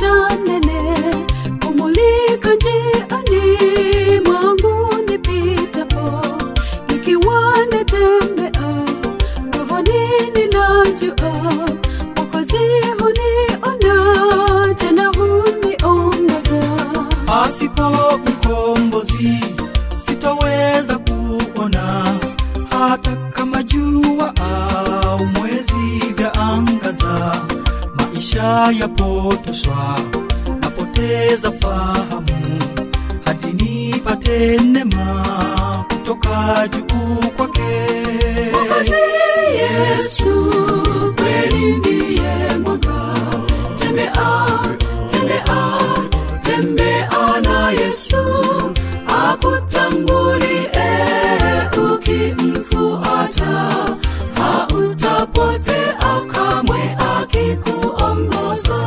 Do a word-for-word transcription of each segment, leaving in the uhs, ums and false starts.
giza nene kumulika njiani mwangu nipitapo, nikiwa natembea rohoni ninajua Mwokozi huniona tena huniongoza. Pasipo mkombozi sitaweza kuona, hata kama jua au mwezi vyaangaza. Maisha yapotoshwa, napoteza fahamu, hadi nipate neema kutoka juu kwake. Mwokozi Yesu kweli ndiye mwanga, tembea, tembea, tembea na Yesu akutangulie, ukimfuata hautapotea kamwe akikuongoza.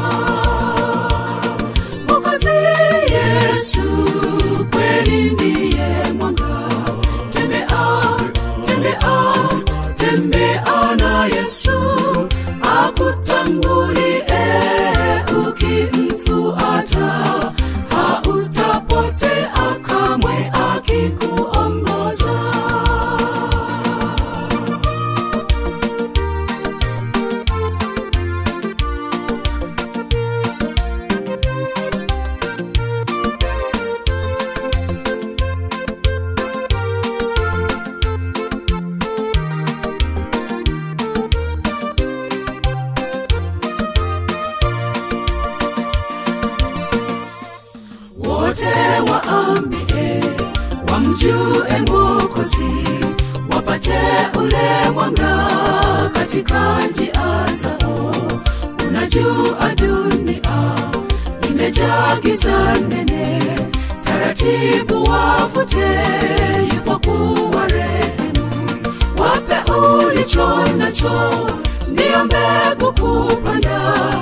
Mwokozi Yesu kweli ndiye mwanga, tembea, tembea, tembea na Yesu akutangulie, ukimfuata hautapotea kamwe akikuongoza. Wote waambie wamjue Mwokozi, wapate ule mwanga katika njia zao. Unajua dunia imejaa giza nene, taratibu wavute yupo kuwarehemu. Wape ulicho nacho, ndiyo mbegu kupanda,